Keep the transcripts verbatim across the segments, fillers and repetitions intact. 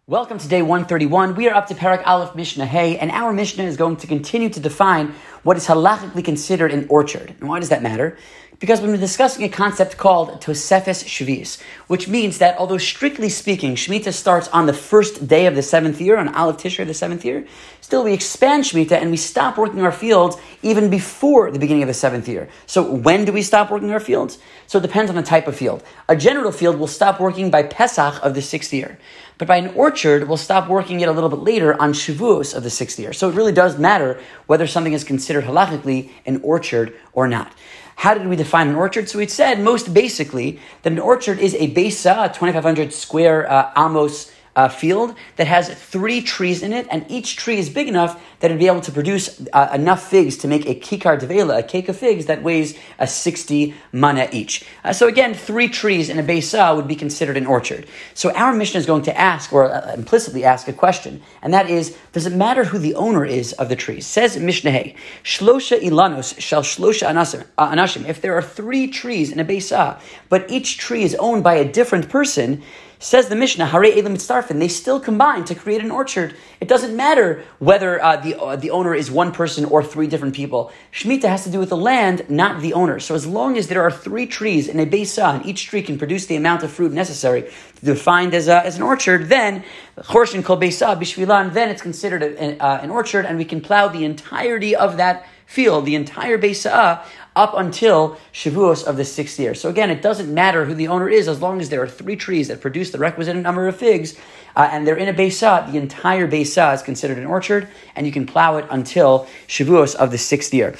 Welcome to day one thirty-one. We are up to Parak Aleph Mishnah Hey, and our Mishnah is going to continue to define what is halachically considered an orchard. And why does that matter? Because we've been discussing a concept called Tosefes Shvius, which means that although strictly speaking, Shemitah starts on the first day of the seventh year, on Aleph Tishrei, the seventh year, still we expand Shemitah and we stop working our fields even before the beginning of the seventh year. So when do we stop working our fields? So it depends on the type of field. A general field will stop working by Pesach of the sixth year. But by an orchard, we'll stop working it a little bit later on Shavuos of the sixth year. So it really does matter whether something is considered halachically an orchard or not. How did we define an orchard? So we said, most basically, that an orchard is a besa, a twenty-five hundred square uh, amos uh, field that has three trees in it, and each tree is big enough that it'd be able to produce uh, enough figs to make a kikar devela, a cake of figs that weighs a sixty mana each. Uh, so again, three trees in a besa would be considered an orchard. So our Mishnah is going to ask, or uh, implicitly ask a question, and that is, does it matter who the owner is of the trees? Says Mishnah Hey, Shlosha ilanos shall shlosha anasim, uh, anashim. If there are three trees in a besa, but each tree is owned by a different person, says the Mishnah, Harei Elam Mitzarfin, they still combine to create an orchard. It doesn't matter whether uh, the uh, the owner is one person or three different people. Shemitah has to do with the land, not the owner. So as long as there are three trees in a besa, and each tree can produce the amount of fruit necessary to be defined as, a, as an orchard, then Chorshin Kol Besa Bishvilan, then it's considered a, uh, an orchard, and we can plow the entirety of that field, the entire besa, up until Shavuos of the sixth year. So again, it doesn't matter who the owner is, as long as there are three trees that produce the requisite number of figs, uh, and they're in a besa, the entire besa is considered an orchard, and you can plow it until Shavuos of the sixth year.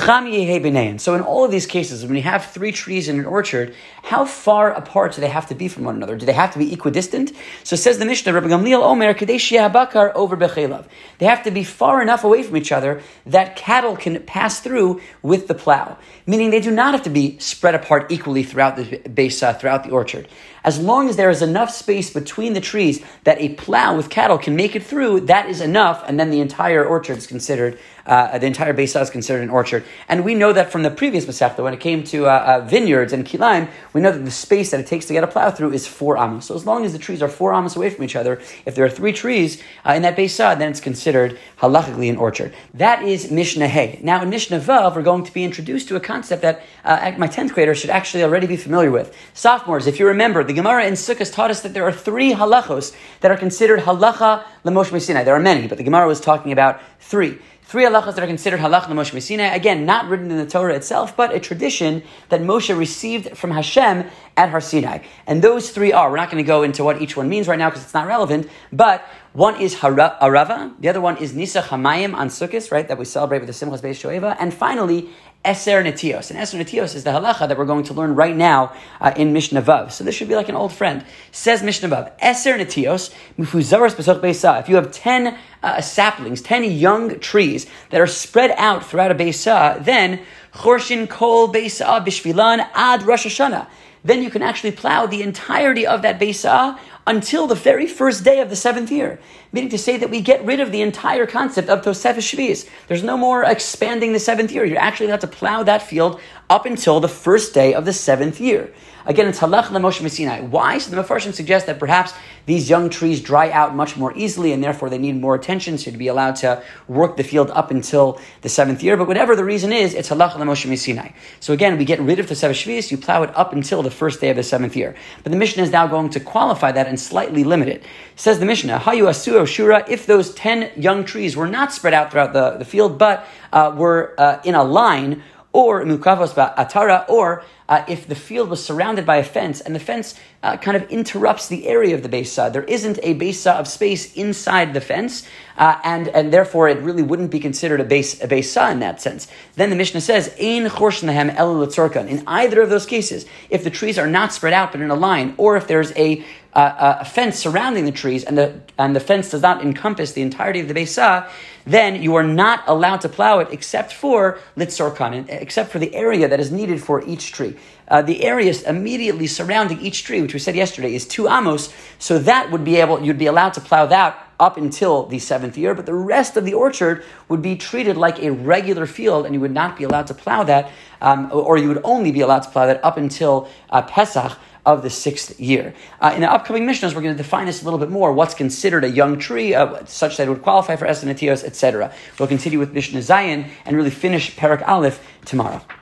So in all of these cases, when you have three trees in an orchard, how far apart do they have to be from one another? Do they have to be equidistant? So says the Mishnah, Rabbi Gamliel Omer, Kadesh Bakar over Bechelav. They have to be far enough away from each other that cattle can pass through with the plow. Meaning they do not have to be spread apart equally throughout the besa, throughout the orchard. As long as there is enough space between the trees that a plow with cattle can make it through, that is enough, and then the entire orchard is considered, uh, the entire besa is considered an orchard. And we know that from the previous Masechta, when it came to uh, uh, vineyards and kilaim, we know that the space that it takes to get a plow through is four amos. So as long as the trees are four amos away from each other, if there are three trees uh, in that besa, then it's considered halachically an orchard. That is Mishnah Hey. Now in Mishnah Vav, we're going to be introduced to a concept that uh, my tenth graders should actually already be familiar with. Sophomores, if you remember, the Gemara in Sukkot taught us that there are three halachos that are considered halacha l'Moshe Sinai. There are many, but the Gemara was talking about three. Three halachas that are considered halacha l'Moshe Sinai. Again, not written in the Torah itself, but a tradition that Moshe received from Hashem at Har Sinai. And those three are, we're not going to go into what each one means right now because it's not relevant, but one is hara, Arava, the other one is Nisach Hamayim on Sukkot, right, that we celebrate with the Simchas Beis Shoeva, and finally, Eser Netios. And Eser Netios is the halacha that we're going to learn right now uh, in Mishnah Vav. So this should be like an old friend. Says Mishnah Vav, Eser Netios, Mifuzaros B'soch Beisa. If you have ten uh, saplings, ten young trees that are spread out throughout a Beisa, then Chorshin Kol Beisa Bishvilan Ad Rosh Hashanah. Then you can actually plow the entirety of that Beisa until the very first day of the seventh year. Meaning to say that we get rid of the entire concept of Tosefes Shvius. There's no more expanding the seventh year. You're actually allowed to plow that field up until the first day of the seventh year. Again, it's halach l'Moshe Sinai. Why? So the Mefarshim suggest that perhaps these young trees dry out much more easily and therefore they need more attention, so to be allowed to work the field up until the seventh year. But whatever the reason is, it's halach l'Moshe Sinai. So again, we get rid of the Tosefes Shvius, you plow it up until the first day of the seventh year. But the Mishnah is now going to qualify that and slightly limit it. Says the Mishnah, Hayu Asur Shura, if those ten young trees were not spread out throughout the, the field, but uh, were uh, in a line, or mukavos ba'atara, or uh, if the field was surrounded by a fence, and the fence uh, kind of interrupts the area of the besa. There isn't a besa of space inside the fence, uh, and, and therefore it really wouldn't be considered a base a besa in that sense. Then the Mishnah says, Ein chorshin lahem ela l'tzorkan. In either of those cases, if the trees are not spread out but in a line, or if there's a Uh, a fence surrounding the trees, and the and the fence does not encompass the entirety of the besa, then you are not allowed to plow it except for litzorkan, except for the area that is needed for each tree. Uh, the area immediately surrounding each tree, which we said yesterday, is two amos, so that would be able you'd be allowed to plow that up until the seventh year, but the rest of the orchard would be treated like a regular field, and you would not be allowed to plow that, um, or you would only be allowed to plow that up until uh, Pesach of the sixth year. Uh, in the upcoming Mishnahs, we're going to define this a little bit more. What's considered a young tree, uh, such that it would qualify for Esther Netios, et cetera. We'll continue with Mishnah Zayin and really finish Perek Aleph tomorrow.